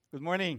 Good morning.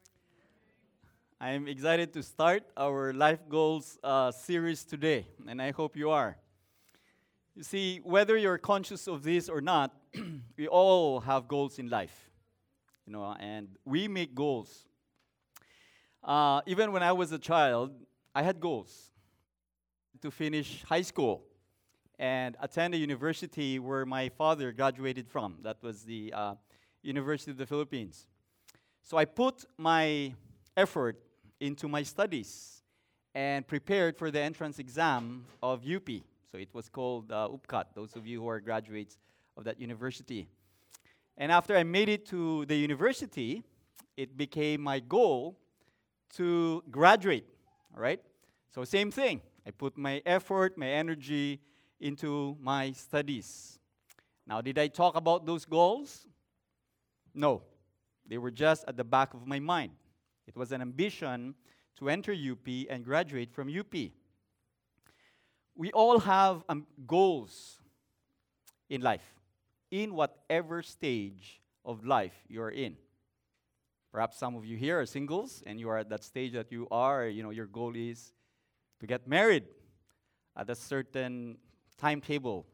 I'm excited to start our Life Goals series today, and I hope you are. You see, whether you're conscious of this or not, we all have goals in life, and we make goals. Even when I was a child, I had goals to finish high school and attend a university where my father graduated from. That was the University of the Philippines. So I put my effort into my studies and prepared for the entrance exam of UP. So it was called UPCAT, those of you who are graduates of that university. And after I made it to the university, it became my goal to graduate, all right? So same thing. I put my effort, my energy into my studies. Now, did I talk about those goals? No. They were just at the back of my mind. It was an ambition to enter UP and graduate from UP. We all have goals in life, in whatever stage of life you're in. Perhaps some of you here are singles and you are at that stage that you are, your goal is to get married at a certain timetable.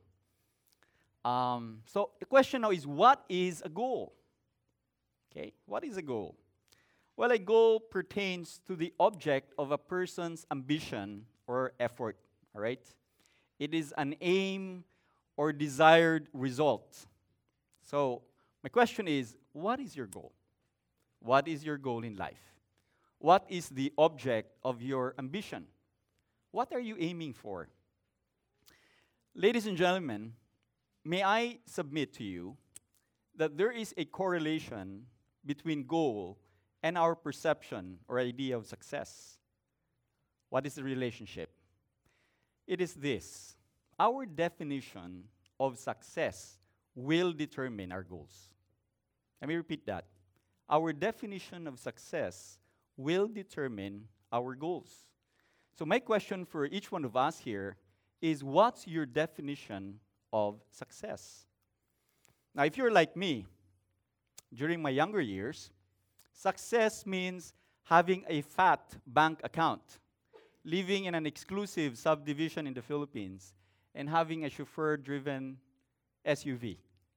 So the question now is, what is a goal? Okay, what is a goal? Well, a goal pertains to the object of a person's ambition or effort, all right? It is an aim or desired result. So, my question is, what is your goal? What is your goal in life? What is the object of your ambition? What are you aiming for? Ladies and gentlemen, may I submit to you that there is a correlation between goal and our perception or idea of success. What is the relationship? It is this: our definition of success will determine our goals. Let me repeat that. Our definition of success will determine our goals. So my question for each one of us here is, what's your definition of success? Now, if you're like me, during my younger years, success means having a fat bank account, living in an exclusive subdivision in the Philippines, and having a chauffeur-driven SUV,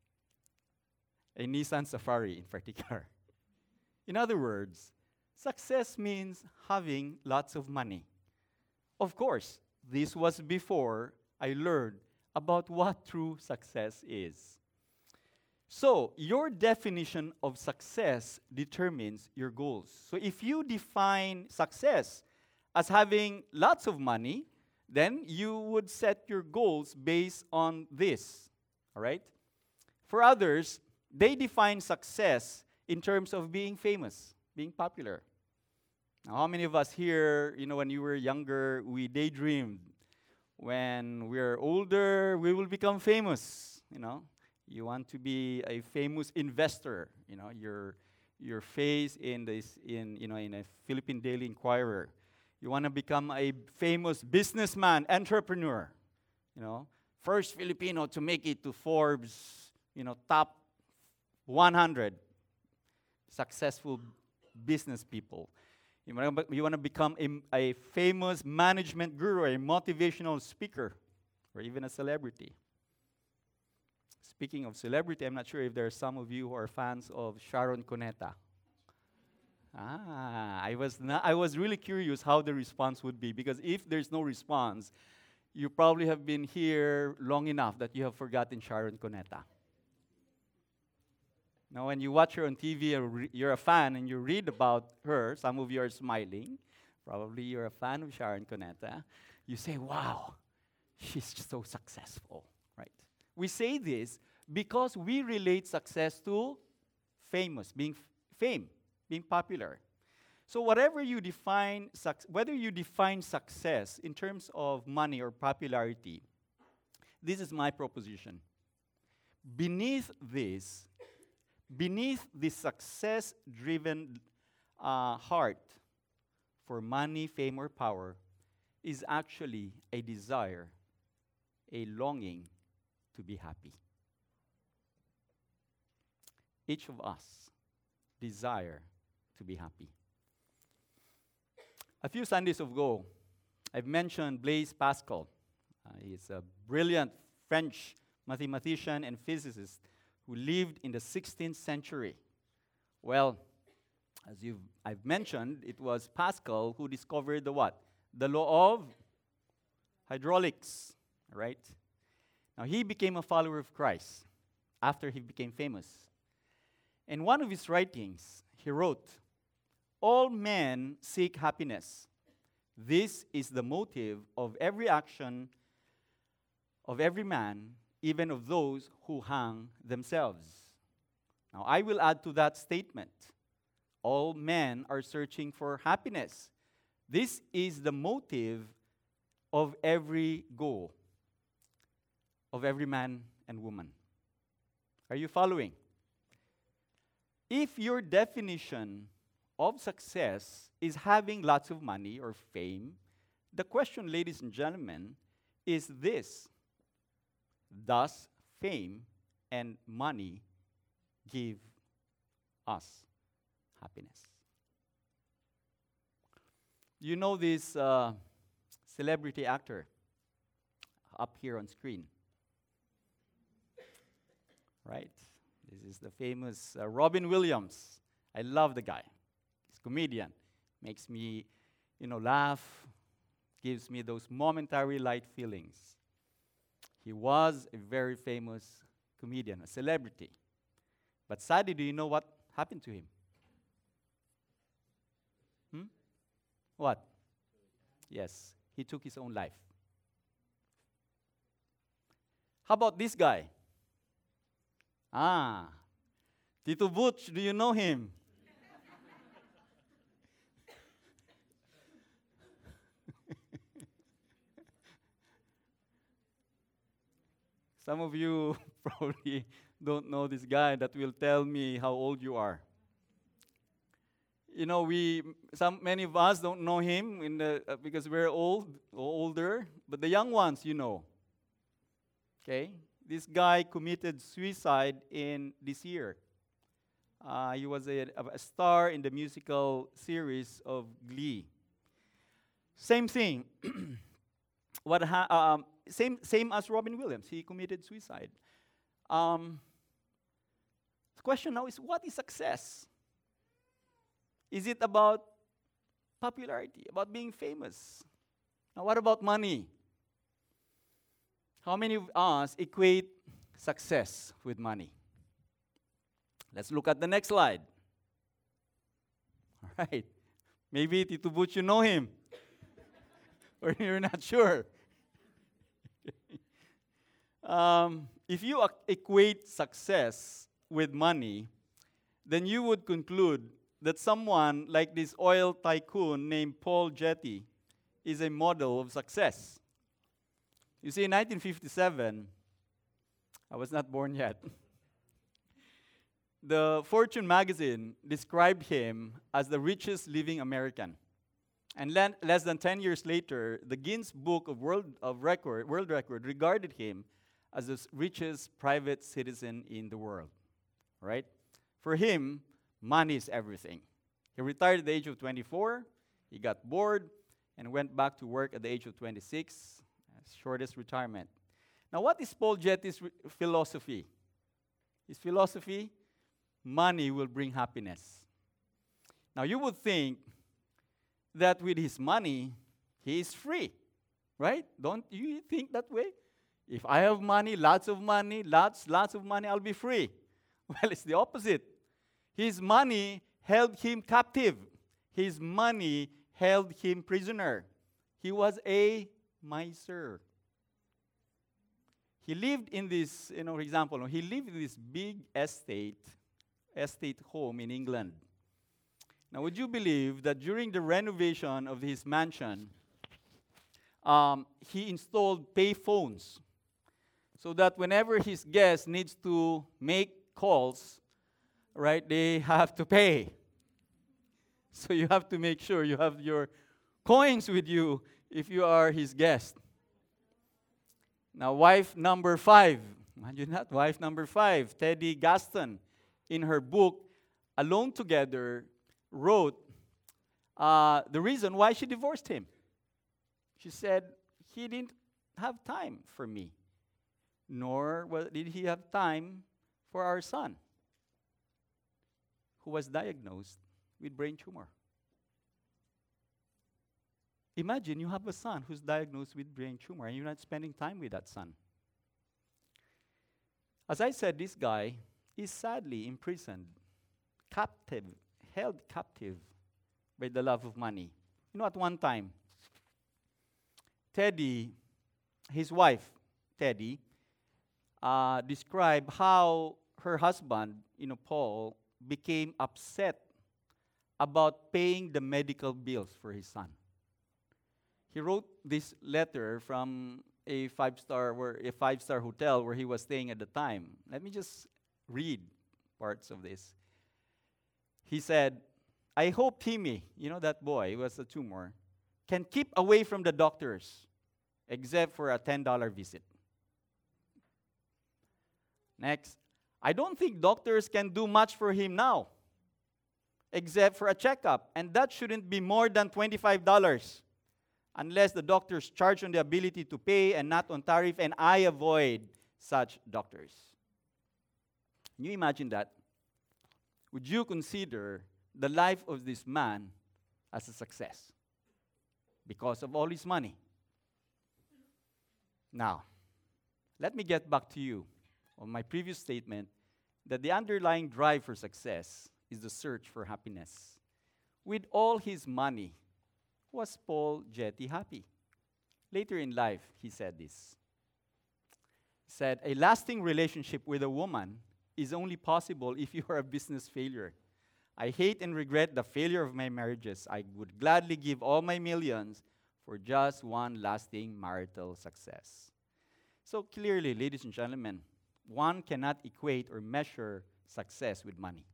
a Nissan Safari in particular. In other words, success means having lots of money. Of course, this was before I learned about what true success is. So, your definition of success determines your goals. So, if you define success as having lots of money, then you would set your goals based on this. All right? For others, they define success in terms of being famous, being popular. Now, how many of us here, when you were younger, we daydreamed when we're older, we will become famous, You want to be a famous investor, your face in a Philippine Daily Inquirer. You want to become a famous businessman, entrepreneur, first Filipino to make it to Forbes, top 100 successful business people. You want to become a famous management guru, a motivational speaker, or even a celebrity. Speaking of celebrity, I'm not sure if there are some of you who are fans of Sharon Cuneta. I was really curious how the response would be, because if there's no response, you probably have been here long enough that you have forgotten Sharon Cuneta. Now, when you watch her on TV, or you're a fan and you read about her, some of you are smiling. Probably you're a fan of Sharon Cuneta. You say, wow, she's so successful, right? We say this because we relate success to famous, being popular. So whatever you define, whether you define success in terms of money or popularity, this is my proposition. Beneath this success-driven heart for money, fame, or power is actually a desire, a longing to be happy. Each of us desire to be happy. A few Sundays ago, I've mentioned Blaise Pascal. He's a brilliant French mathematician and physicist who lived in the 16th century. Well, as I've mentioned, it was Pascal who discovered the what? The law of hydraulics, right? Now, he became a follower of Christ after he became famous. In one of his writings, he wrote, "All men seek happiness. This is the motive of every action of every man, even of those who hang themselves." Now, I will add to that statement. All men are searching for happiness. This is the motive of every goal, of every man and woman. Are you following? If your definition of success is having lots of money or fame, the question, ladies and gentlemen, is this: does fame and money give us happiness? You know this celebrity actor up here on screen, right? This is the famous Robin Williams. I love the guy. He's a comedian. Makes me, laugh. Gives me those momentary light feelings. He was a very famous comedian, a celebrity. But sadly, do you know what happened to him? What? Yes, he took his own life. How about this guy? Tito Butch, do you know him? Some of you probably don't know this guy that will tell me how old you are. Many of us don't know him because we're older, but the young ones, Okay? This guy committed suicide in this year. He was a star in the musical series of Glee. Same thing. Same as Robin Williams. He committed suicide. The question now is, what is success? Is it about popularity, about being famous? Now, what about money? How many of us equate success with money? Let's look at the next slide. All right. Maybe Tito Butch, you know him. Or you're not sure. If you equate success with money, then you would conclude that someone like this oil tycoon named Paul Getty is a model of success. You see, in 1957, I was not born yet, the Fortune magazine described him as the richest living American. And less than 10 years later, the Guinness Book of World Record regarded him as the richest private citizen in the world. Right? For him, money is everything. He retired at the age of 24. He got bored and went back to work at the age of 26. Shortest retirement. Now, what is Paul Getty's philosophy? His philosophy, money will bring happiness. Now, you would think that with his money, he is free, right? Don't you think that way? If I have money, lots of money, lots of money, I'll be free. Well, it's the opposite. His money held him captive. His money held him prisoner. He was a miser. He lived in this, for example, he lived in this big estate home in England. Now, would you believe that during the renovation of his mansion, he installed pay phones so that whenever his guest needs to make calls, right, they have to pay. So you have to make sure you have your coins with you if you are his guest. Now, wife number 5, imagine that, wife number 5, Teddy Gaston, in her book, Alone Together, wrote the reason why she divorced him. She said, he didn't have time for me, nor did he have time for our son, who was diagnosed with brain tumor. Imagine you have a son who's diagnosed with brain tumor and you're not spending time with that son. As I said, this guy is sadly imprisoned, captive, held captive by the love of money. You know, at one time, Teddy, his wife, Teddy, described how her husband, Paul, became upset about paying the medical bills for his son. He wrote this letter from a five-star hotel where he was staying at the time. Let me just read parts of this. He said, I hope Timmy, that boy who has a tumor, can keep away from the doctors, except for a $10 visit. Next, I don't think doctors can do much for him now, except for a checkup, and that shouldn't be more than $25, unless the doctors charge on the ability to pay and not on tariff, and I avoid such doctors. Can you imagine that? Would you consider the life of this man as a success because of all his money? Now, let me get back to you on my previous statement that the underlying drive for success is the search for happiness. With all his money, was Paul Getty happy? Later in life, he said this. He said, a lasting relationship with a woman is only possible if you are a business failure. I hate and regret the failure of my marriages. I would gladly give all my millions for just one lasting marital success. So clearly, ladies and gentlemen, one cannot equate or measure success with money.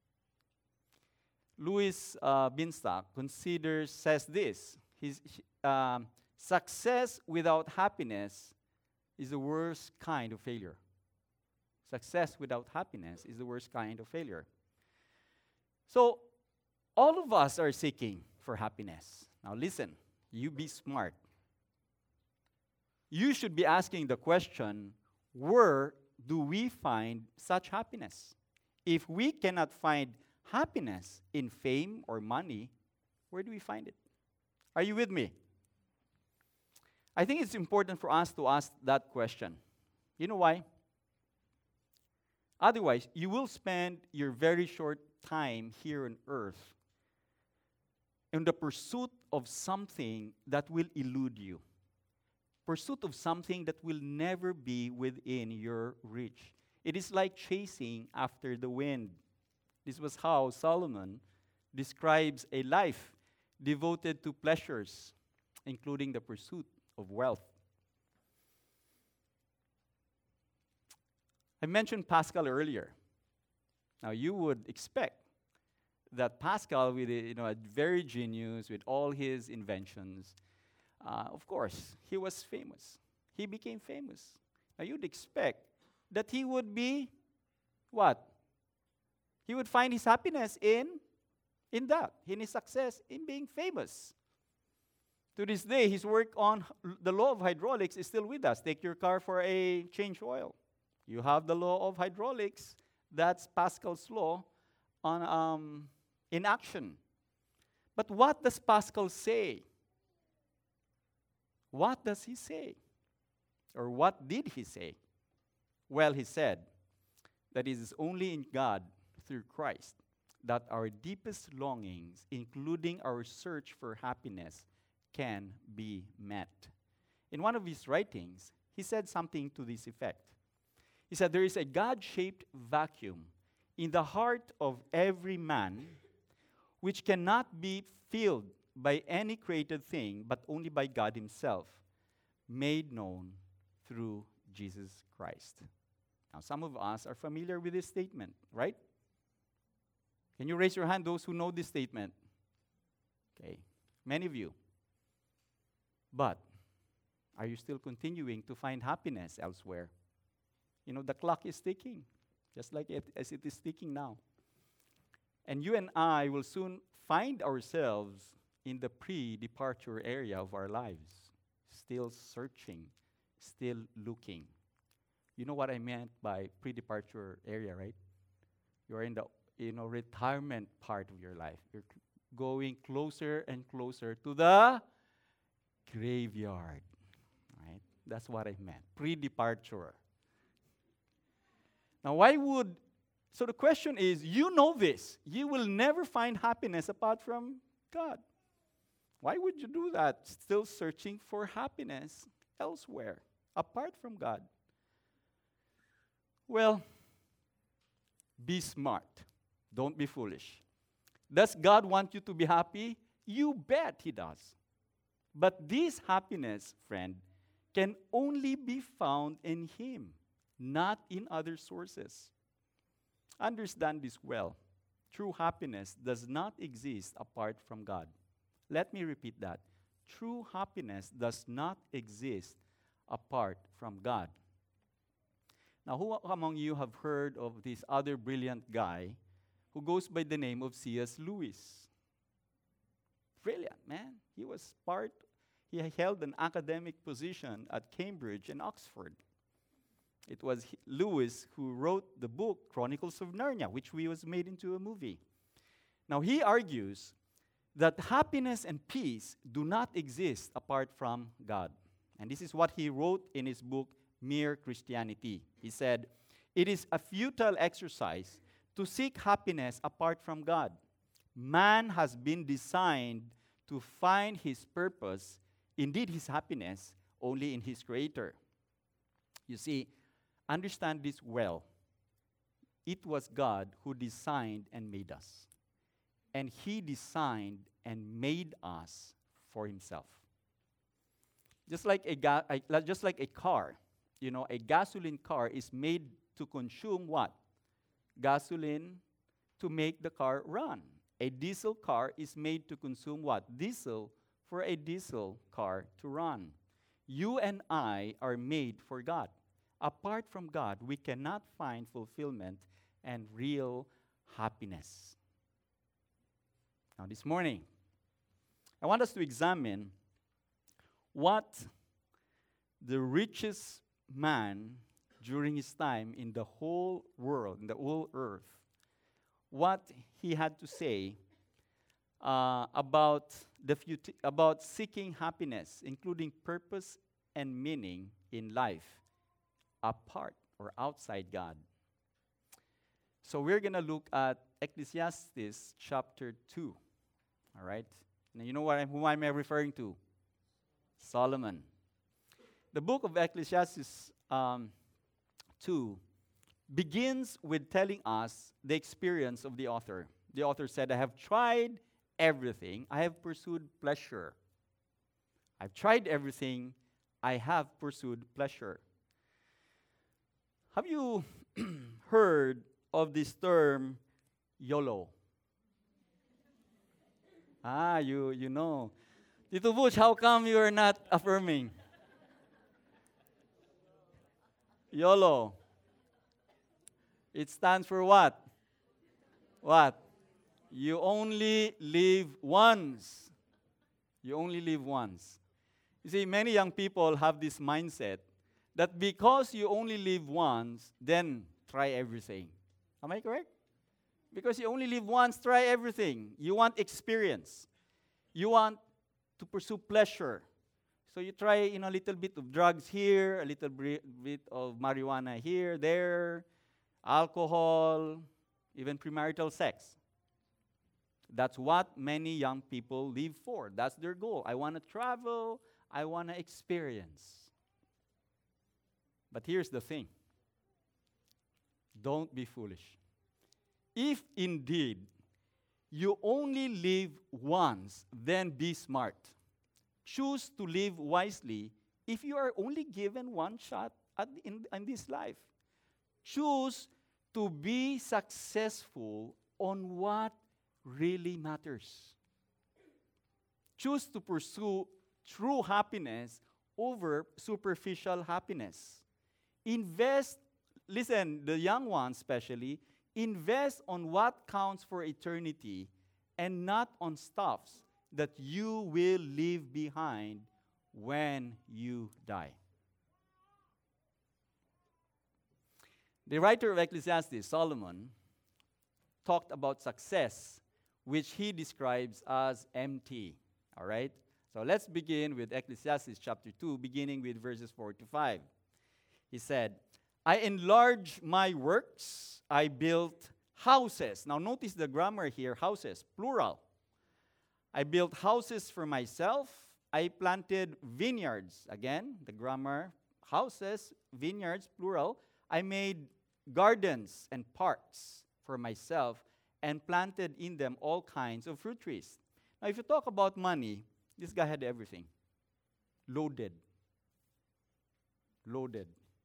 Louis Binstock says this, success without happiness is the worst kind of failure. Success without happiness is the worst kind of failure. So, all of us are seeking for happiness. Now listen, you be smart. You should be asking the question, where do we find such happiness? If we cannot find happiness in fame or money, where do we find it? Are you with me? I think it's important for us to ask that question. You know why? Otherwise, you will spend your very short time here on earth in the pursuit of something that will elude you. Pursuit of something that will never be within your reach. It is like chasing after the wind. This was how Solomon describes a life devoted to pleasures, including the pursuit of wealth. I mentioned Pascal earlier. Now, you would expect that Pascal, with a very genius, with all his inventions, of course, he was famous. He became famous. Now, you'd expect that he would be what? He would find his happiness in that, in his success, in being famous. To this day, his work on the law of hydraulics is still with us. Take your car for a change oil. You have the law of hydraulics. That's Pascal's law in action. But what does Pascal say? What does he say? Or what did he say? Well, he said that it is only in God, through Christ, that our deepest longings, including our search for happiness, can be met. In one of his writings, he said something to this effect. He said, there is a God-shaped vacuum in the heart of every man which cannot be filled by any created thing, but only by God himself, made known through Jesus Christ. Now, some of us are familiar with this statement, right? Can you raise your hand, those who know this statement? Okay, many of you. But are you still continuing to find happiness elsewhere? The clock is ticking, just like as it is ticking now. And you and I will soon find ourselves in the pre-departure area of our lives, still searching, still looking. You know what I meant by pre-departure area, right? You're in the retirement part of your life. You're going closer and closer to the graveyard, right? That's what I meant. Pre-departure. Now, so the question is, you know this. You will never find happiness apart from God. Why would you do that? Still searching for happiness elsewhere, apart from God. Well, be smart. Don't be foolish. Does God want you to be happy? You bet He does. But this happiness, friend, can only be found in Him, not in other sources. Understand this well. True happiness does not exist apart from God. Let me repeat that. True happiness does not exist apart from God. Now, who among you have heard of this other brilliant guy who goes by the name of C.S. Lewis? Brilliant, man. He held an academic position at Cambridge and Oxford. It was Lewis who wrote the book Chronicles of Narnia, which was made into a movie. Now, he argues that happiness and peace do not exist apart from God. And this is what he wrote in his book, Mere Christianity. He said, "It is a futile exercise to seek happiness apart from God. Man has been designed to find his purpose, indeed his happiness, only in his Creator." You see, understand this well. It was God who designed and made us. And He designed and made us for Himself. Just like a car, a gasoline car is made to consume what? Gasoline to make the car run. A diesel car is made to consume what? Diesel for a diesel car to run. You and I are made for God. Apart from God, we cannot find fulfillment and real happiness. Now, this morning, I want us to examine what the richest man during his time in the whole world, in the whole earth, what he had to say about seeking happiness, including purpose and meaning in life, apart or outside God. So we're going to look at Ecclesiastes chapter 2. All right? Now you know who am I referring to? Solomon. The book of Ecclesiastes 2 begins with telling us the experience of the author. The author said, "I have tried everything. I have pursued pleasure." I've tried everything. I have pursued pleasure. Have you heard of this term, YOLO? You know. Tito Butch, how come you are not affirming? YOLO. It stands for what? What? You only live once. You only live once. You see, many young people have this mindset that because you only live once, then try everything. Am I correct? Because you only live once, try everything. You want experience. You want to pursue pleasure. So you try, a little bit of drugs here, a little bit of marijuana here, there, alcohol, even premarital sex. That's what many young people live for. That's their goal. I want to travel. I want to experience. But here's the thing. Don't be foolish. If indeed you only live once, then be smart. Choose to live wisely if you are only given one shot in this life. Choose to be successful on what really matters. Choose to pursue true happiness over superficial happiness. Listen, the young ones especially, invest on what counts for eternity and not on stuffs that you will leave behind when you die. The writer of Ecclesiastes, Solomon, talked about success, which he describes as empty. All right? So let's begin with Ecclesiastes chapter 2, beginning with verses 4 to 5. He said, I enlarged my works, I built houses. Now notice the grammar here, houses, plural. I built houses for myself. I planted vineyards. Again, the grammar, houses, vineyards, plural. I made gardens and parks for myself and planted in them all kinds of fruit trees. Now, if you talk about money, this guy had everything. Loaded. Loaded.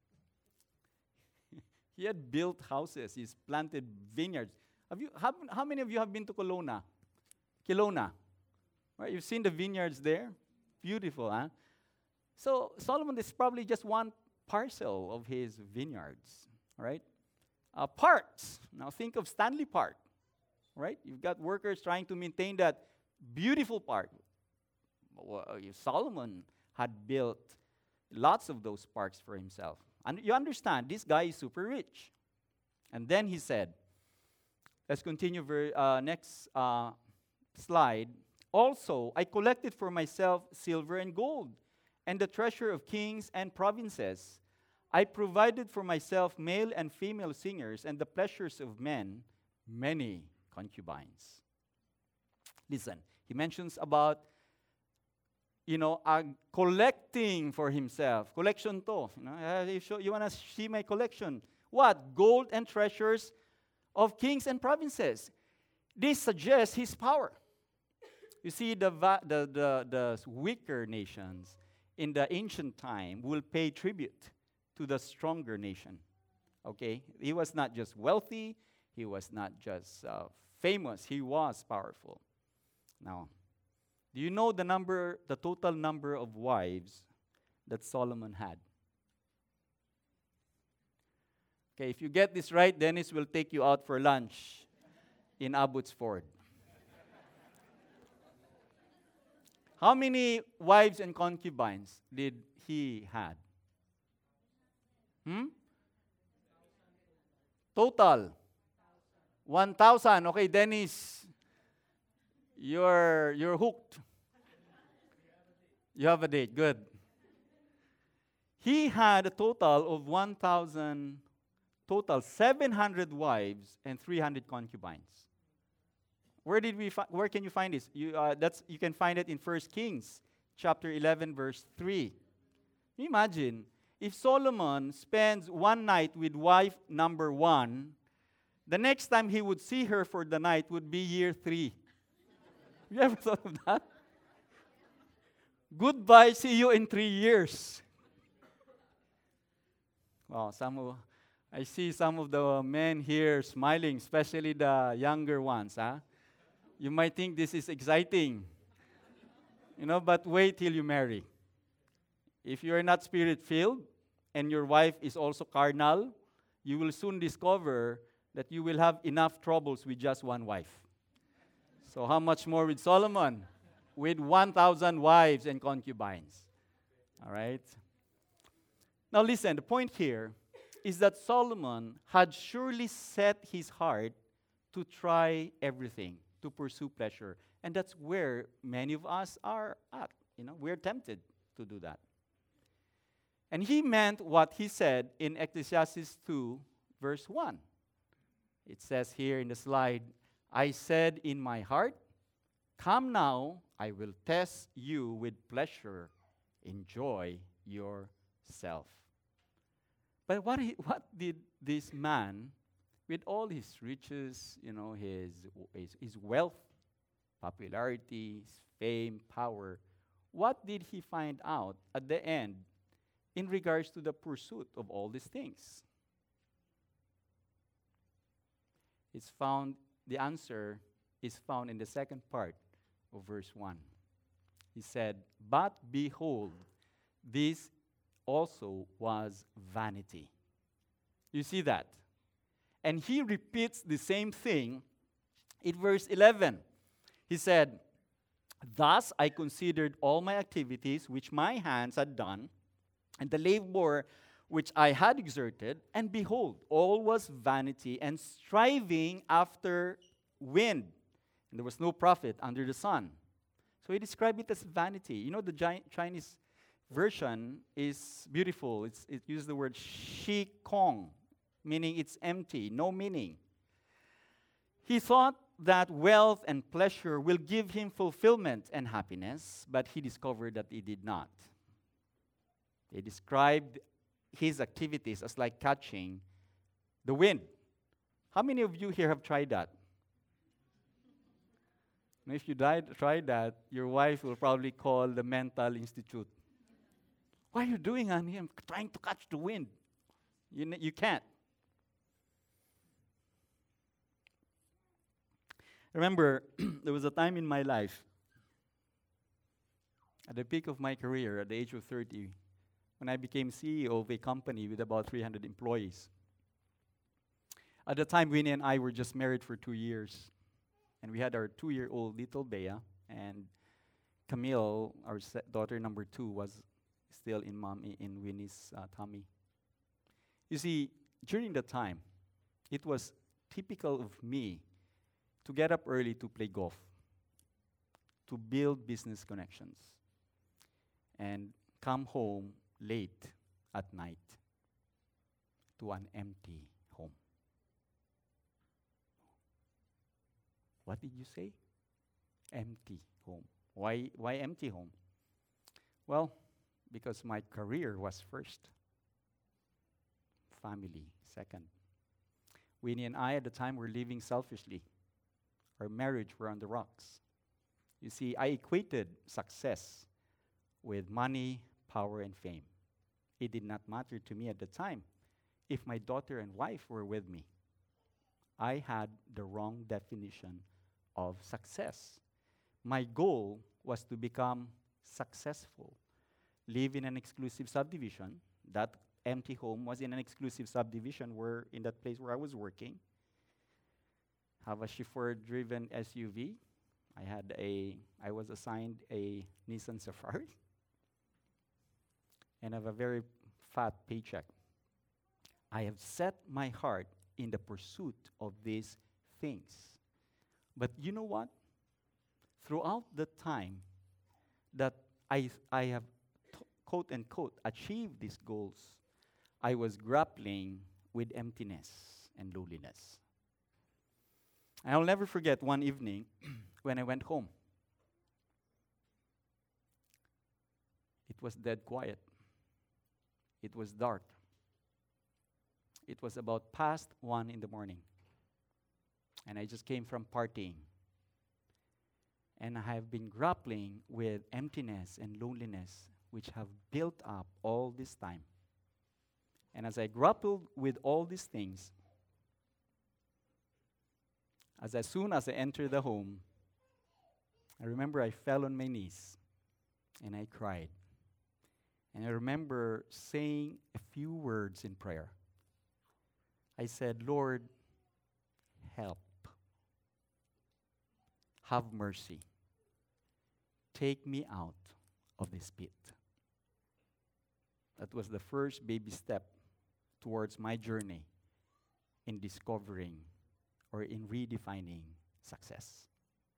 He had built houses. He's planted vineyards. How many of you have been to Kelowna? Kelowna. Right? You've seen the vineyards there? Beautiful, huh? So Solomon is probably just one parcel of his vineyards, right? Parks. Now think of Stanley Park, right? You've got workers trying to maintain that beautiful park. Solomon had built lots of those parks for himself. And you understand, this guy is super rich. And then he said, let's continue next slide. Also, I collected for myself silver and gold, and the treasure of kings and provinces. I provided for myself male and female singers, and the pleasures of men, many concubines. Listen, he mentions about, collecting for himself. Collection to. You want to see my collection? What? Gold and treasures of kings and provinces. This suggests his power. You see, the weaker nations in the ancient time will pay tribute to the stronger nation. Okay? He was not just wealthy. He was not just famous. He was powerful. Now, do you know the total number of wives that Solomon had? Okay, if you get this right, Dennis will take you out for lunch in Abbotsford. How many wives and concubines did he had? Total. 1,000. Okay, Dennis, you're hooked. You have a date. Good. He had a total of 700 wives and 300 concubines. Where can you find this? You can find it in 1 Kings chapter 11 verse 3. Can you imagine if Solomon spends one night with wife number 1, the next time he would see her for the night would be year 3. You ever thought of that? Goodbye, see you in 3 years. Well, I see some of the men here smiling, especially the younger ones. Huh? You might think this is exciting, but wait till you marry. If you are not spirit-filled and your wife is also carnal, you will soon discover that you will have enough troubles with just one wife. So how much more with Solomon? With 1,000 wives and concubines. All right? Now listen, the point here is that Solomon had surely set his heart to try everything, to pursue pleasure. And that's where many of us are at. We're tempted to do that. And he meant what he said in Ecclesiastes 2, verse 1. It says here in the slide, I said in my heart, come now, I will test you with pleasure. Enjoy yourself. But what did this man, with all his riches, his wealth, popularity, fame, power, what did he find out at the end in regards to the pursuit of all these things? The answer is found in the second part of verse 1. He said, but behold, this also was vanity. You see that? And he repeats the same thing in verse 11. He said, "Thus I considered all my activities which my hands had done, and the labor which I had exerted, and behold, all was vanity and striving after wind. And there was no profit under the sun." So he described it as vanity. You know, the Chinese version is beautiful. It uses the word shi kong, meaning it's empty, no meaning. He thought that wealth and pleasure will give him fulfillment and happiness, but he discovered that it did not. He described his activities as like catching the wind. How many of you here have tried that? And if you tried that, your wife will probably call the mental institute. "What are you doing, honey? I'm trying to catch the wind." You can't. Remember, there was a time in my life, at the peak of my career, at the age of 30, when I became CEO of a company with about 300 employees. At the time, Winnie and I were just married for 2 years. And we had our 2-year-old little Bea, and Camille, our daughter number 2, was still in Winnie's tummy. You see, during that time, it was typical of me to get up early to play golf, to build business connections, and come home late at night to an empty home. What did you say? Empty home. Why empty home? Well, because my career was first. Family second. Winnie and I at the time were living selfishly. Our marriage were on the rocks. You see, I equated success with money, power, and fame. It did not matter to me at the time if my daughter and wife were with me. I had the wrong definition of success. My goal was to become successful, live in an exclusive subdivision. That empty home was in an exclusive subdivision in that place where I was working. Have a chauffeur-driven SUV. I was assigned a Nissan Safari. And have a very fat paycheck. I have set my heart in the pursuit of these things. But you know what? Throughout the time that I have, quote unquote, achieved these goals, I was grappling with emptiness and loneliness. I'll never forget one evening when I went home. It was dead quiet. It was dark. It was about past 1 in the morning. And I just came from partying. And I have been grappling with emptiness and loneliness, which have built up all this time. And as I grappled with all these things, as soon as I entered the home, I remember I fell on my knees and I cried. And I remember saying a few words in prayer. I said, "Lord, help. Have mercy. Take me out of this pit." That was the first baby step towards my journey in discovering or in redefining success.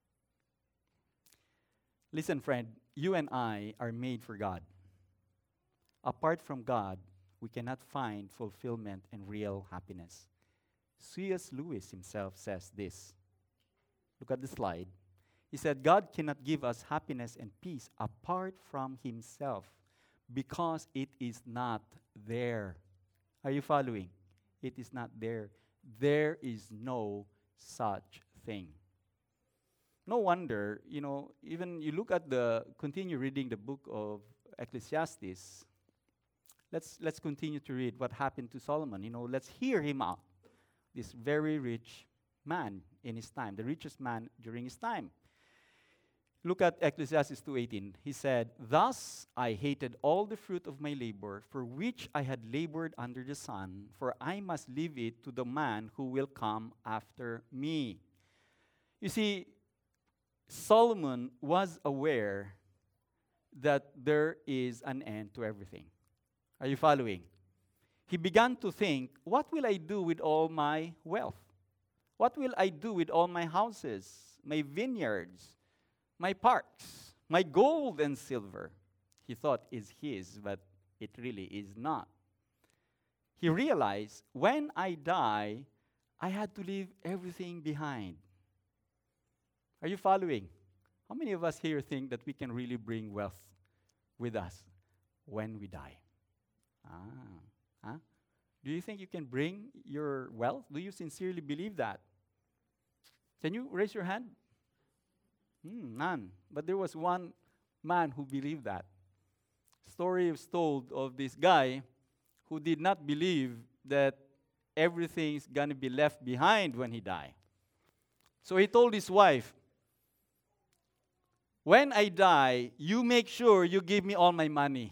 Listen, friend, you and I are made for God. Apart from God, we cannot find fulfillment and real happiness. C.S. Lewis himself says this. Look at the slide. He said, "God cannot give us happiness and peace apart from himself because it is not there." Are you following? It is not there. There is no such thing. No wonder, even you look at continue reading the book of Ecclesiastes. Let's continue to read what happened to Solomon. Let's hear him out. This very rich man in his time, the richest man during his time. Look at Ecclesiastes 2:18. He said, "Thus I hated all the fruit of my labor, for which I had labored under the sun, for I must leave it to the man who will come after me." You see, Solomon was aware that there is an end to everything. Are you following? He began to think, what will I do with all my wealth? What will I do with all my houses, my vineyards, my parks, my gold and silver? He thought is his, but it really is not. He realized, when I die, I had to leave everything behind. Are you following? How many of us here think that we can really bring wealth with us when we die? Do you think you can bring your wealth? Do you sincerely believe that? Can you raise your hand? None. But there was one man who believed that. Story is told of this guy who did not believe that everything's going to be left behind when he died. So he told his wife, when I die, you make sure you give me all my money.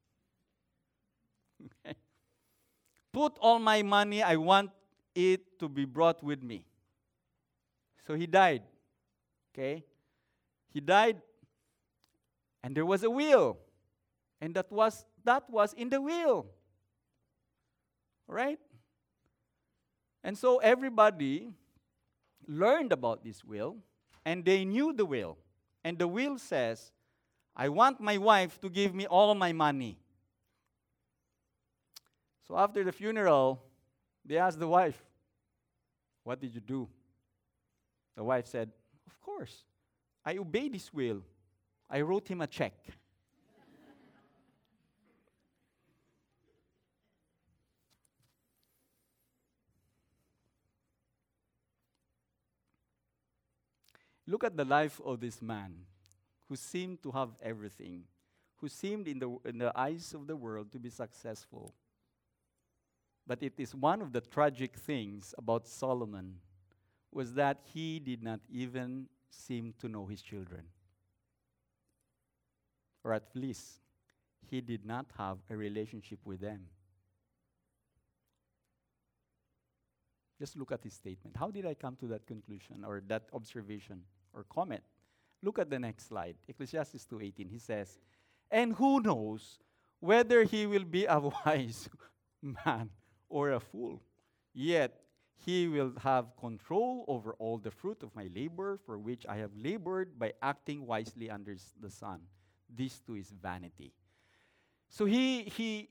Okay. Put all my money, I want it to be brought with me. So he died. Okay? He died, and there was a will. And that was in the will. Right? And so everybody learned about this will, and they knew the will. And the will says, I want my wife to give me all my money. So after the funeral, they asked the wife, what did you do? The wife said, of course, I obeyed his will. I wrote him a check. Look at the life of this man who seemed to have everything, who seemed in the eyes of the world to be successful. But it is one of the tragic things about Solomon was that he did not even seem to know his children. Or at least, he did not have a relationship with them. Just look at his statement. How did I come to that conclusion or that observation or comment? Look at the next slide. Ecclesiastes 2:18. He says, and who knows whether he will be a wise man or a fool? Yet he will have control over all the fruit of my labor, for which I have labored by acting wisely under the sun. This too is vanity. So he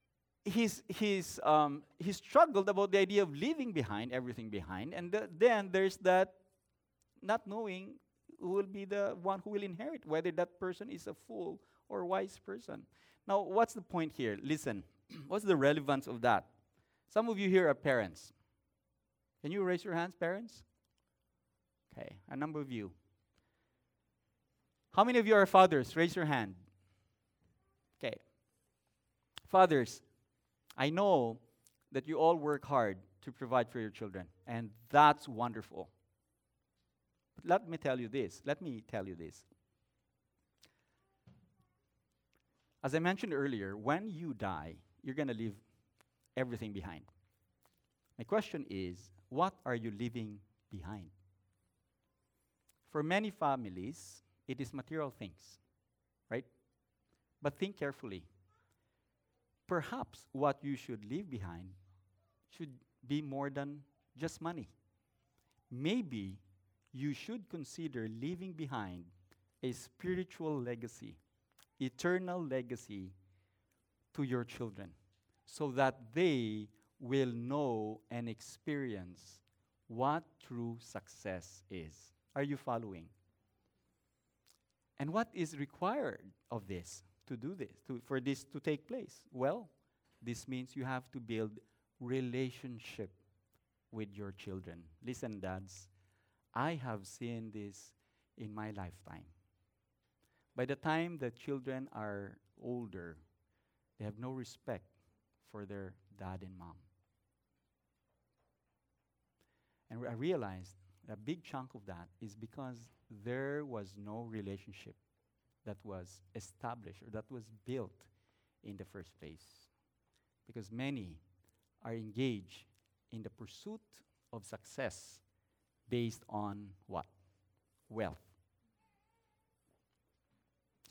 struggled about the idea of leaving behind everything behind, and then there's that not knowing who will be the one who will inherit, whether that person is a fool or a wise person. Now, what's the point here? Listen, what's the relevance of that? Some of you here are parents. Can you raise your hands, parents? Okay, a number of you. How many of you are fathers? Raise your hand. Okay. Fathers, I know that you all work hard to provide for your children, and that's wonderful. But let me tell you this. As I mentioned earlier, when you die, you're going to leave everything behind. My question is, what are you leaving behind? For many families, it is material things, right? But think carefully. Perhaps what you should leave behind should be more than just money. Maybe you should consider leaving behind a spiritual legacy, eternal legacy to your children, so that they will know and experience what true success is. Are you following? And what is required of this, to do this, for this to take place? Well, this means you have to build relationship with your children. Listen, dads, I have seen this in my lifetime. By the time the children are older, they have no respect for their dad and mom. And I realized a big chunk of that is because there was no relationship that was established or that was built in the first place. Because many are engaged in the pursuit of success based on what? Wealth.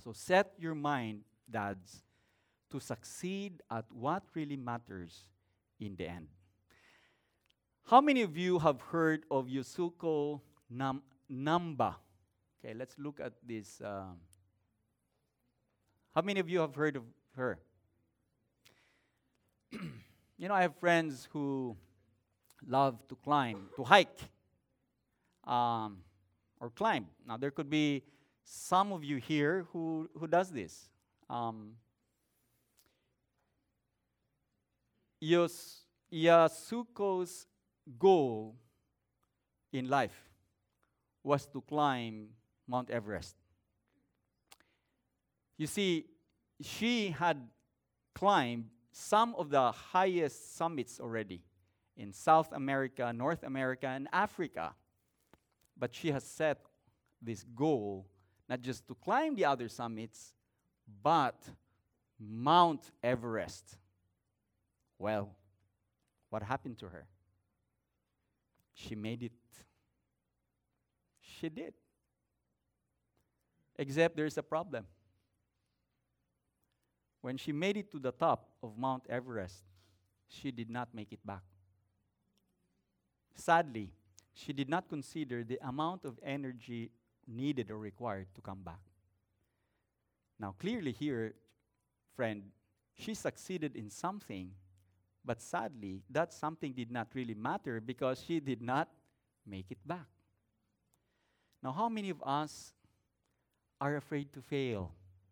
So set your mind, dads, to succeed at what really matters in the end. How many of you have heard of Yusuko Namba? Okay, let's look at this. How many of you have heard of her? I have friends who love to climb, to hike, or climb. Now, there could be some of you here who does this. Yasuko's goal in life was to climb Mount Everest. You see, she had climbed some of the highest summits already in South America, North America, and Africa. But she has set this goal not just to climb the other summits, but Mount Everest. Well, what happened to her? She made it. She did. Except there's a problem. When she made it to the top of Mount Everest, she did not make it back. Sadly, she did not consider the amount of energy needed or required to come back. Now, clearly here, friend, she succeeded in something, but sadly, that something did not really matter because she did not make it back. Now, how many of us are afraid to fail?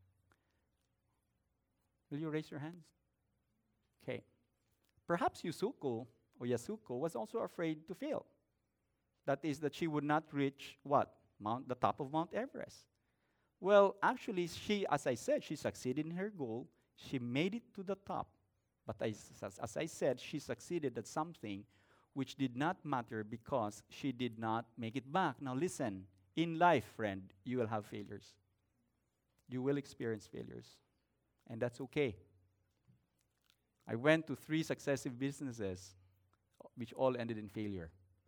Will you raise your hands? Okay. Perhaps Yasuko was also afraid to fail. That is, that she would not reach what? The top of Mount Everest. Well, actually, as I said, she succeeded in her goal. She made it to the top. But as I said, she succeeded at something which did not matter because she did not make it back. Now listen, in life, friend, you will have failures. You will experience failures. And that's okay. I went to 3 successive businesses, which all ended in failure.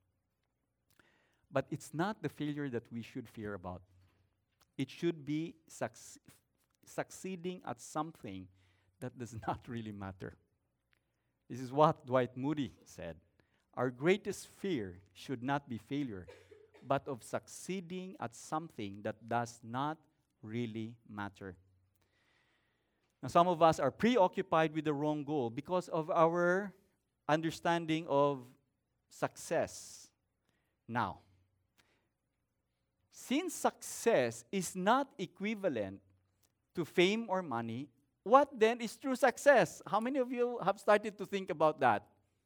But it's not the failure that we should fear about. It should be succeeding at something that does not really matter. This is what Dwight Moody said. Our greatest fear should not be failure, but of succeeding at something that does not really matter. Now, some of us are preoccupied with the wrong goal because of our understanding of success. Now, since success is not equivalent to fame or money, what then is true success? How many of you have started to think about that?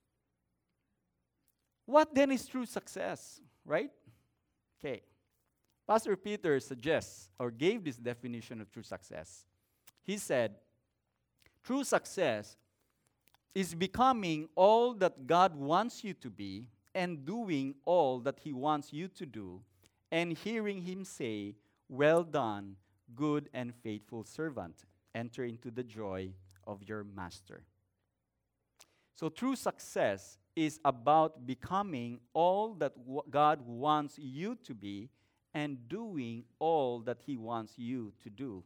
What then is true success, right? Okay. Pastor Peter suggests or gave this definition of true success. He said, true success is becoming all that God wants you to be and doing all that He wants you to do and hearing Him say, "Well done, good and faithful servant. Enter into the joy of your master." So true success is about becoming all that God wants you to be and doing all that He wants you to do.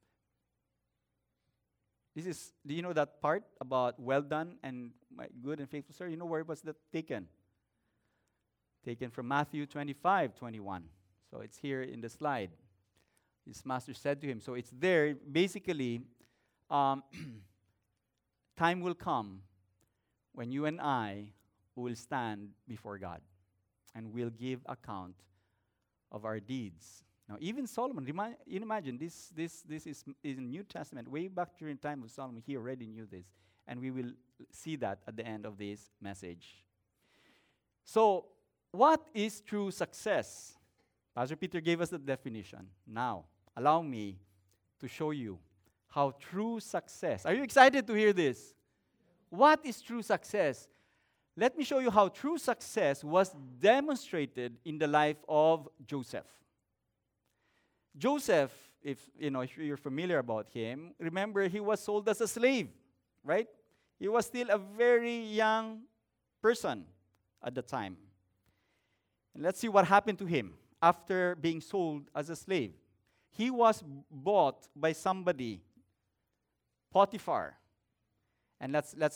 Do you know that part about well done and my good and faithful servant? You know where was that taken? Taken from Matthew 25:21. So it's here in the slide. His master said to him, so it's there. Basically, time will come when you and I will stand before God and will give account of our deeds. Now, even Solomon, imagine, this is in New Testament, way back during the time of Solomon, he already knew this. And we will see that at the end of this message. So, what is true success? Pastor Peter gave us the definition. Now, allow me to show you how true success. Are you excited to hear this? What is true success? Let me show you how true success was demonstrated in the life of Joseph. Joseph, if you're familiar about him, remember he was sold as a slave, right? He was still a very young person at the time. And let's see what happened to him after being sold as a slave. He was bought by somebody, Potiphar. And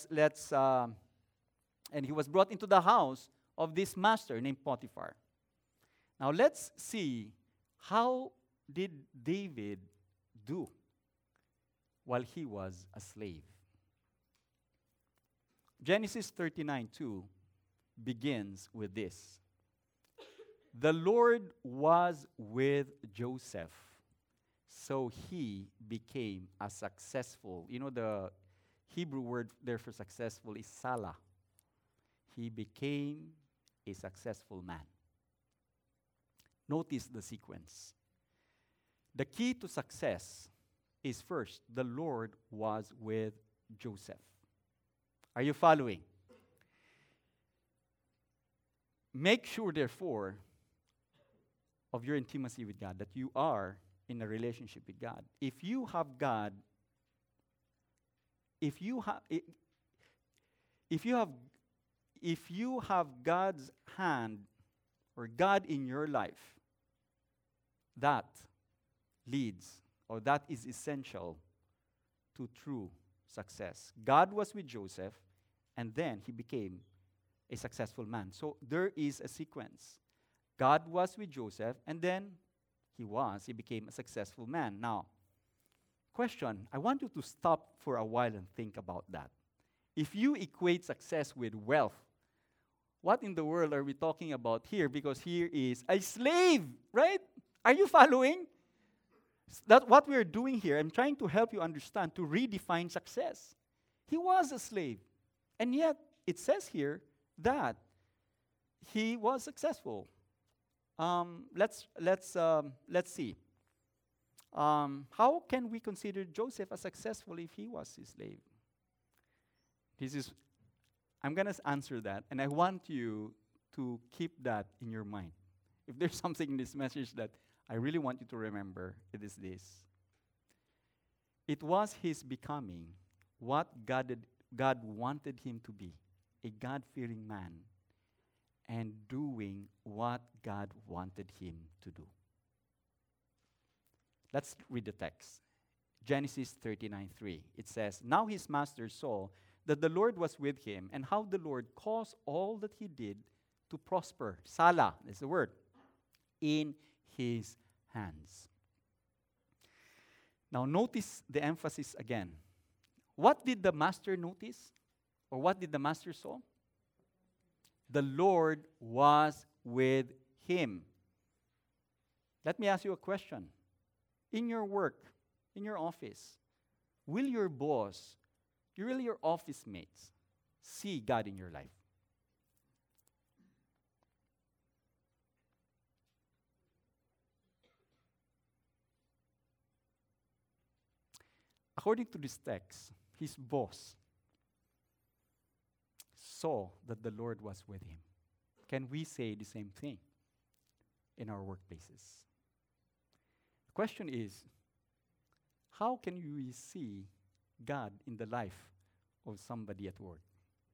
and he was brought into the house of this master named Potiphar. Now let's see, how did David do while he was a slave? Genesis 39:2 begins with this. The Lord was with Joseph, so he became a successful. You know, the Hebrew word there for successful is salah. He became a successful man. Notice the sequence. The key to success is, first, the Lord was with Joseph. Are you following? Make sure, therefore, of your intimacy with God, that you are in a relationship with God. If you have God, if you have God's hand or God in your life, that leads, or that is essential to true success. God was with Joseph, and then he became a successful man. So there is a sequence. God was with Joseph, and then he became a successful man. Now, question, I want you to stop for a while and think about that. If you equate success with wealth, what in the world are we talking about here? Because here is a slave, right? Are you following? That's what we're doing here. I'm trying to help you understand, to redefine success. He was a slave, and yet it says here that he was successful. Let's see. How can we consider Joseph as successful if he was a slave? I'm going to answer that, and I want you to keep that in your mind. If there's something in this message that I really want you to remember, it is this. It was his becoming what God wanted him to be, a God-fearing man, and doing what God wanted him to do. Let's read the text. Genesis 39:3. It says, "Now his master saw that the Lord was with him, and how the Lord caused all that he did to prosper." Salah is the word. "In his hands." Now notice the emphasis again. What did the master notice? Or what did the master saw? The Lord was with him. Let me ask you a question. In your work, in your office, will your boss, will your office mates see God in your life? According to this text, his boss saw that the Lord was with him. Can we say the same thing in our workplaces? The question is, how can we see God in the life of somebody at work?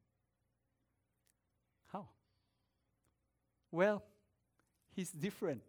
How? Well, he's different.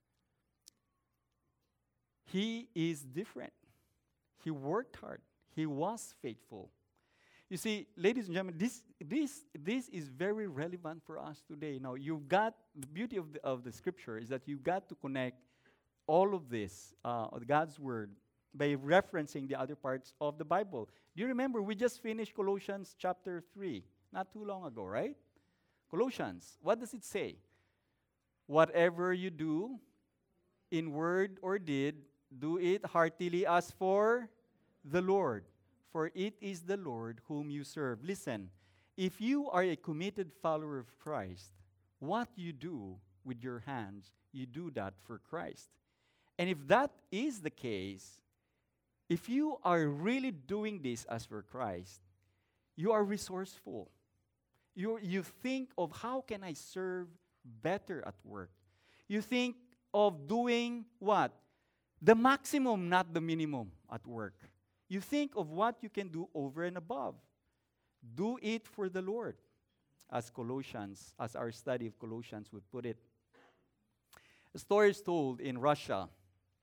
He is different. He worked hard. He was faithful. You see, ladies and gentlemen, this is very relevant for us today. Now, you've got, the beauty of the scripture is that you've got to connect all of this, God's word, by referencing the other parts of the Bible. Do you remember, we just finished Colossians chapter 3, not too long ago, right? Colossians, what does it say? Whatever you do, in word or deed, do it heartily as for the Lord, for it is the Lord whom you serve. Listen, if you are a committed follower of Christ, what you do with your hands, you do that for Christ. And if that is the case, if you are really doing this as for Christ, you are resourceful. You think of, how can I serve better at work? You think of doing what? The maximum, not the minimum at work. You think of what you can do over and above. Do it for the Lord, as our study of Colossians would put it. A story is told in Russia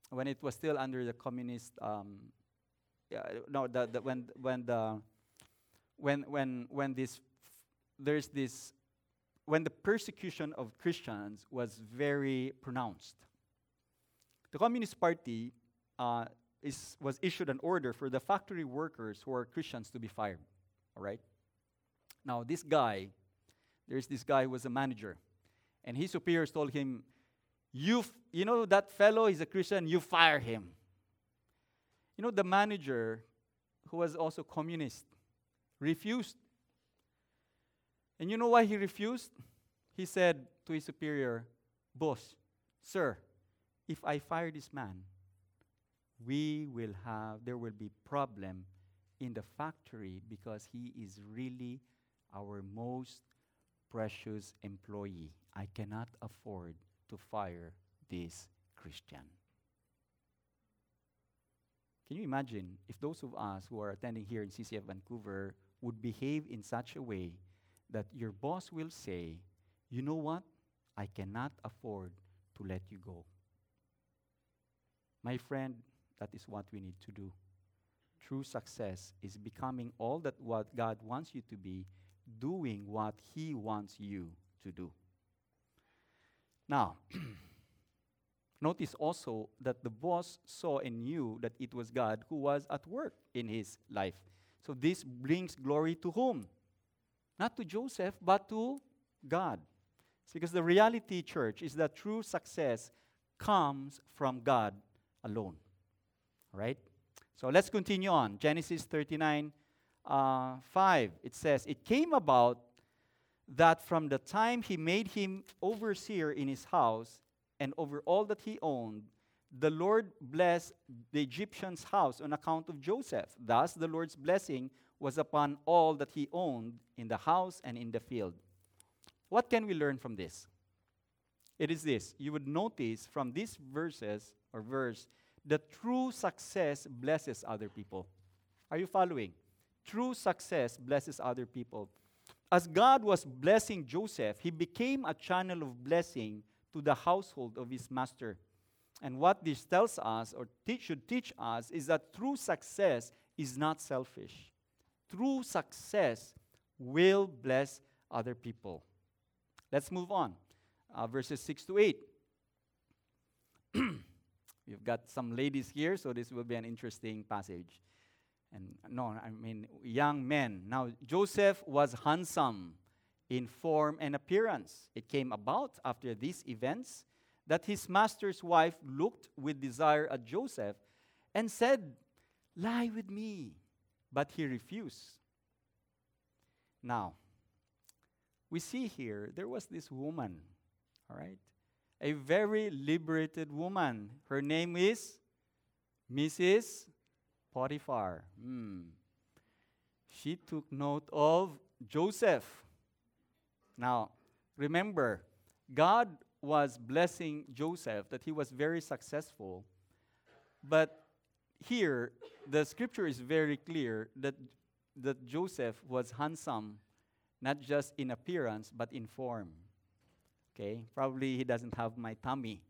when it was still under the communist. Yeah, no, the when the when this there's this when the persecution of Christians was very pronounced. The Communist Party was issued an order for the factory workers who are Christians to be fired. All right. Now there's this guy who was a manager, and his superiors told him, you know that fellow is a Christian, you fire him. You know, the manager, who was also communist, refused. And you know why he refused? He said to his superior, "Boss, sir, if I fire this man, there will be problem in the factory because he is really our most precious employee. I cannot afford to fire this Christian." Can you imagine if those of us who are attending here in CCF Vancouver would behave in such a way that your boss will say, "You know what? I cannot afford to let you go." My friend, that is what we need to do. True success is becoming all that what God wants you to be, doing what He wants you to do. Now, notice also that the boss saw and knew that it was God who was at work in his life. So this brings glory to whom? Not to Joseph, but to God. It's because the reality, church, is that true success comes from God alone. All right? So let's continue on. Genesis 39, 5. It says, "It came about that from the time he made him overseer in his house and over all that he owned, the Lord blessed the Egyptian's house on account of Joseph. Thus the Lord's blessing was upon all that he owned in the house and in the field." What can we learn from this? It is this. You would notice from these verses or verse that true success blesses other people. Are you following? True success blesses other people. As God was blessing Joseph, he became a channel of blessing to the household of his master. And what this tells us, or should teach us, is that true success is not selfish. True success will bless other people. Let's move on. Verses 6 to 8. We've got some ladies here, so this will be an interesting passage. And young men. Now, Joseph was handsome in form and appearance. It came about after these events that his master's wife looked with desire at Joseph and said, "Lie with me." But he refused. Now, we see here, there was this woman, all right? A very liberated woman. Her name is Mrs. Potiphar. She took note of Joseph. Now, remember, God was blessing Joseph, that he was very successful. But here, the scripture is very clear that Joseph was handsome, not just in appearance, but in form. Okay? Probably he doesn't have my tummy.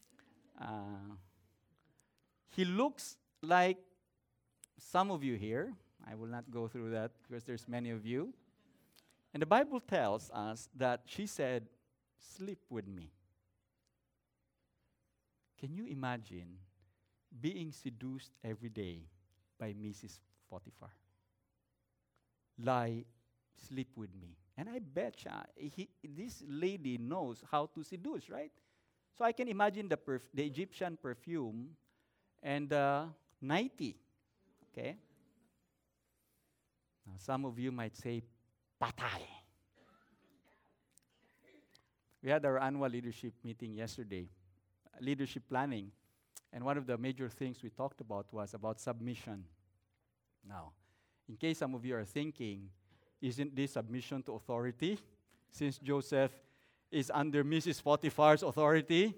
He looks like some of you here. I will not go through that because there's many of you. And the Bible tells us that she said, "Sleep with me." Can you imagine being seduced every day by Mrs. Potiphar? "Lie, sleep with me." And I betcha this lady knows how to seduce, right? So I can imagine the Egyptian perfume and the nightie. Okay? Now, some of you might say, "Patay." We had our annual leadership meeting yesterday, leadership planning, and one of the major things we talked about was about submission. Now, in case some of you are thinking, isn't this submission to authority, since Joseph is under Mrs. Potiphar's authority?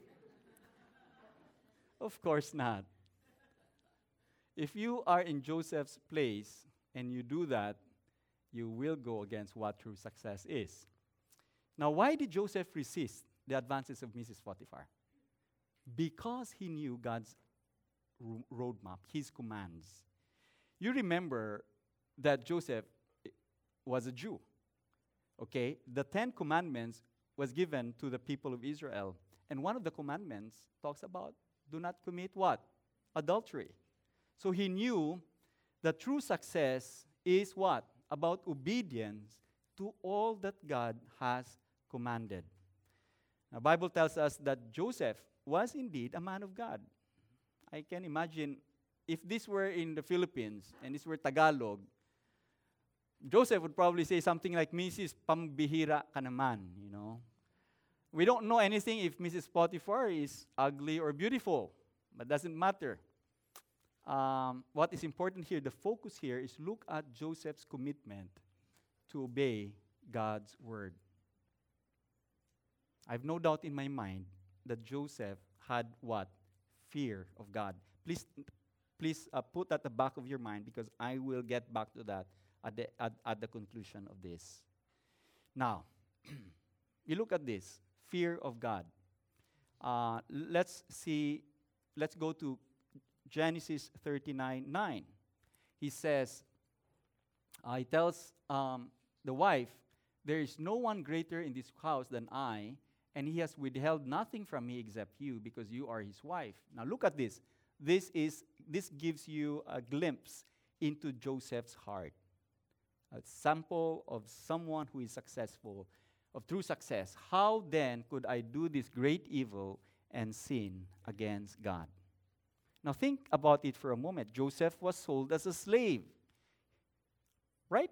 Of course not. If you are in Joseph's place and you do that, you will go against what true success is. Now, why did Joseph resist the advances of Mrs. Potiphar? Because he knew God's roadmap, his commands. You remember that Joseph was a Jew. Okay? The 10 commandments was given to the people of Israel. And one of the commandments talks about do not commit what? Adultery. So he knew that true success is what? About obedience to all that God has commanded. The Bible tells us that Joseph was indeed a man of God. I can imagine if this were in the Philippines and this were Tagalog, Joseph would probably say something like, Mrs. Pambihira ka naman, you know. We don't know anything if Mrs. Potiphar is ugly or beautiful, but doesn't matter. What is important here, the focus here is look at Joseph's commitment to obey God's word. I have no doubt in my mind that Joseph had what? Fear of God. Please put at the back of your mind because I will get back to that at the conclusion of this. Now, you look at this, fear of God. Let's go to Genesis 39:9. He says, he tells the wife, there is no one greater in this house than I, and he has withheld nothing from me except you, because you are his wife. Now look at this. This gives you a glimpse into Joseph's heart. A sample of someone who is successful, of true success. How then could I do this great evil and sin against God? Now think about it for a moment. Joseph was sold as a slave. Right?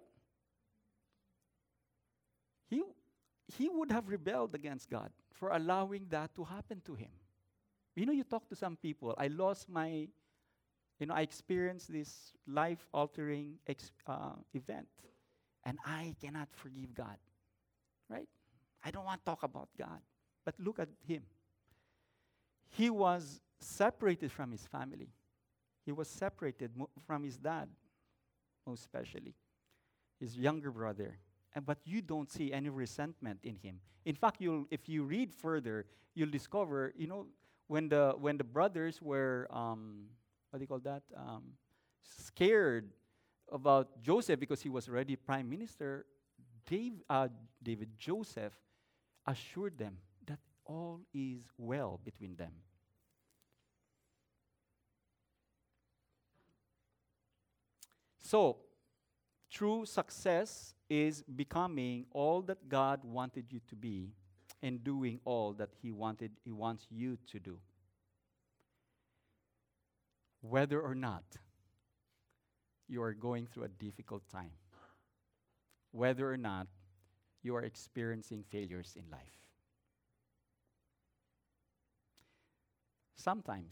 He would have rebelled against God for allowing that to happen to him. You know, you talk to some people, I experienced this life-altering event, and I cannot forgive God. Right? I don't want to talk about God. But look at him. He was separated from his family. He was separated from his dad, most especially, his younger brother. But you don't see any resentment in him. In fact, if you read further, you'll discover, when the brothers were, what do you call that? Scared about Joseph because he was already prime minister, Joseph assured them that all is well between them. So, true success is becoming all that God wanted you to be and doing all that He wants you to do. Whether or not you are going through a difficult time, whether or not you are experiencing failures in life. Sometimes,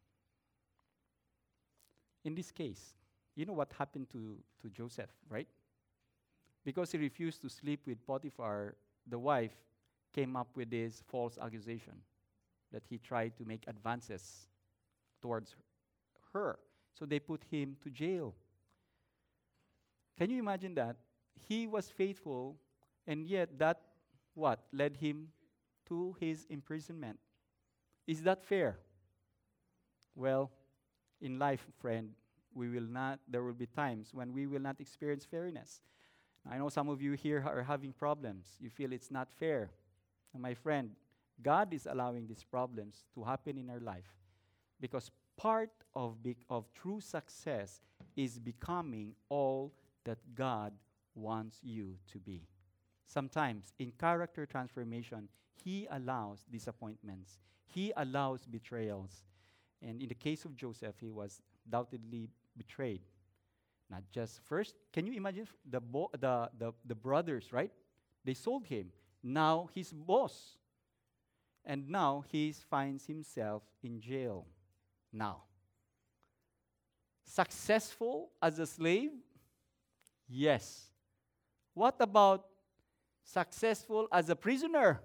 in this case, you know what happened to Joseph, right? Because he refused to sleep with Potiphar, the wife came up with this false accusation that he tried to make advances towards her. So they put him to jail. Can you imagine that? He was faithful, and yet that led him to his imprisonment. Is that fair? Well, in life, friend, there will be times when we will not experience fairness. I know some of you here are having problems. You feel it's not fair. And my friend, God is allowing these problems to happen in our life because part of true success is becoming all that God wants you to be. Sometimes in character transformation, He allows disappointments. He allows betrayals. And in the case of Joseph, he was doubtedly betrayed. Not just first, can you imagine the brothers, right? They sold him. Now he's boss. And now he finds himself in jail. Now, successful as a slave? Yes. What about successful as a prisoner?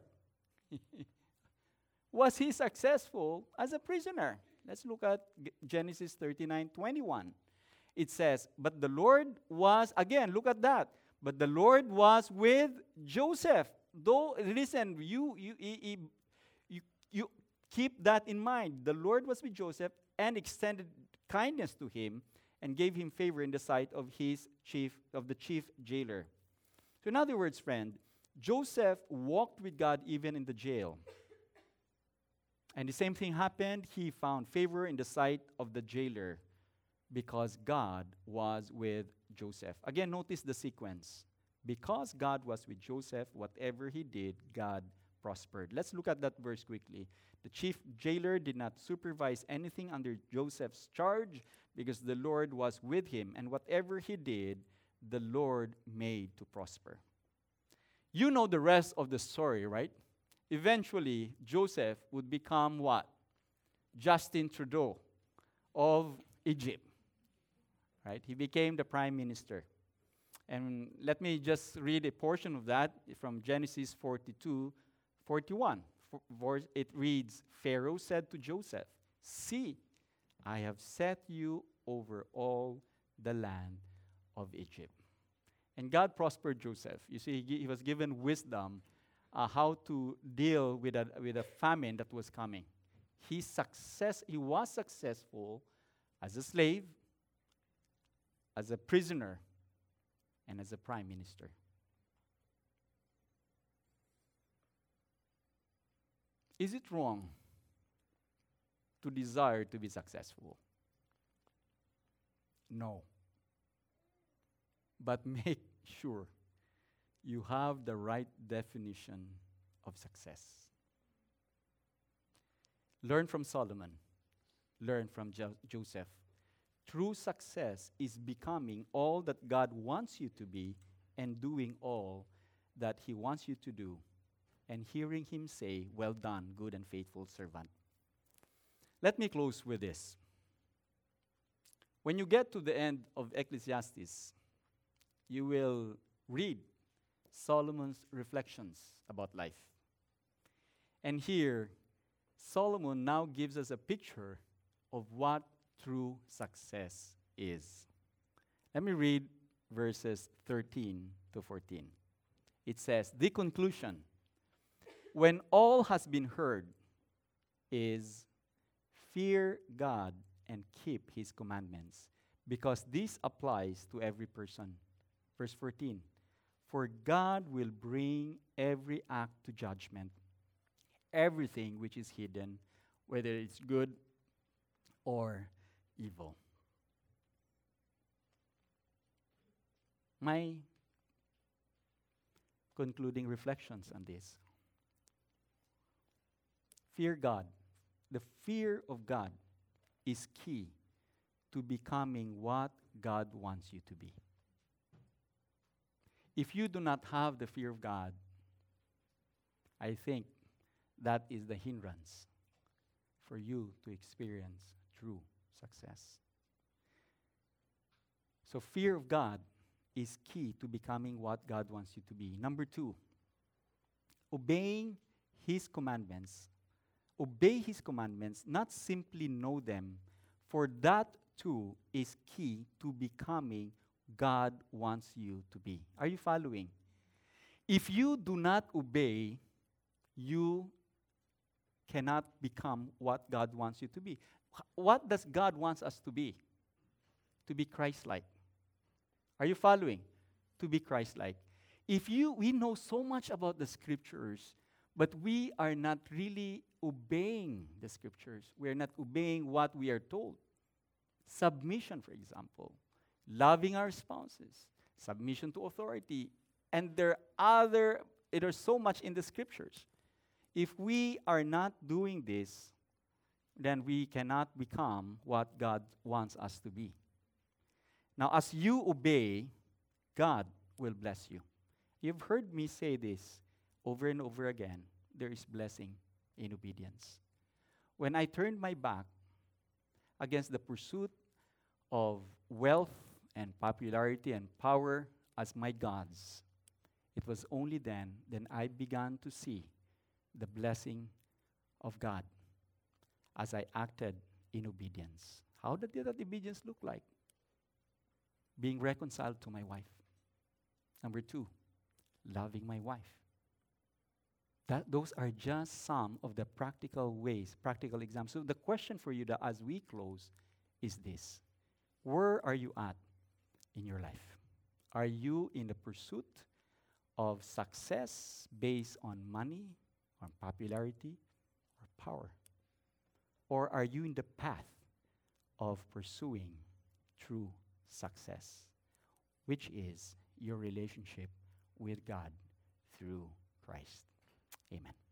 Was he successful as a prisoner? Let's look at Genesis 39:21. It says, but the Lord was, again, look at that. But the Lord was with Joseph. Though, listen, you keep that in mind. The Lord was with Joseph, and extended kindness to him and gave him favor in the sight of the chief jailer. So in other words, friend, Joseph walked with God even in the jail. And the same thing happened. He found favor in the sight of the jailer because God was with Joseph. Again, notice the sequence. Because God was with Joseph, whatever he did, God prospered. Let's look at that verse quickly. The chief jailer did not supervise anything under Joseph's charge because the Lord was with him, and whatever he did, the Lord made to prosper. You know the rest of the story, right? Eventually, Joseph would become what? Justin Trudeau of Egypt. Right? He became the prime minister. And let me just read a portion of that from Genesis 42:41. It reads, Pharaoh said to Joseph, "See, I have set you over all the land of Egypt." And God prospered Joseph. You see, he was given wisdom how to deal with a famine that was coming. He was successful as a slave, as a prisoner, and as a prime minister. Is it wrong to desire to be successful? No. But make sure you have the right definition of success. Learn from Solomon. Learn from Joseph. True success is becoming all that God wants you to be and doing all that He wants you to do and hearing Him say, "Well done, good and faithful servant." Let me close with this. When you get to the end of Ecclesiastes, you will read Solomon's reflections about life. And here, Solomon now gives us a picture of what true success is. Let me read verses 13 to 14. It says, the conclusion, when all has been heard, is fear God and keep His commandments, because this applies to every person. Verse 14, for God will bring every act to judgment, everything which is hidden, whether it's good or evil. My concluding reflections on this. Fear God. The fear of God is key to becoming what God wants you to be. If you do not have the fear of God, I think that is the hindrance for you to experience true success. So fear of God is key to becoming what God wants you to be. Number 2, obeying His commandments. Obey His commandments, not simply know them, for that too is key to becoming God wants you to be. Are you following? If you do not obey, you cannot become what God wants you to be. What does God want us to be? To be Christ-like. Are you following? To be Christ-like. We know so much about the Scriptures, but we are not really obeying the Scriptures. We are not obeying what we are told. Submission, for example. Loving our spouses. Submission to authority. And there's so much in the Scriptures. If we are not doing this, then we cannot become what God wants us to be. Now, as you obey, God will bless you. You've heard me say this over and over again. There is blessing in obedience. When I turned my back against the pursuit of wealth and popularity and power as my gods, it was only then I began to see the blessing of God as I acted in obedience. How did that obedience look like? Being reconciled to my wife. Number 2, loving my wife. Those are just some of the practical ways, practical examples. So the question for you that as we close is this: where are you at in your life? Are you in the pursuit of success based on money, on popularity, or power? Or are you in the path of pursuing true success, which is your relationship with God through Christ? Amen.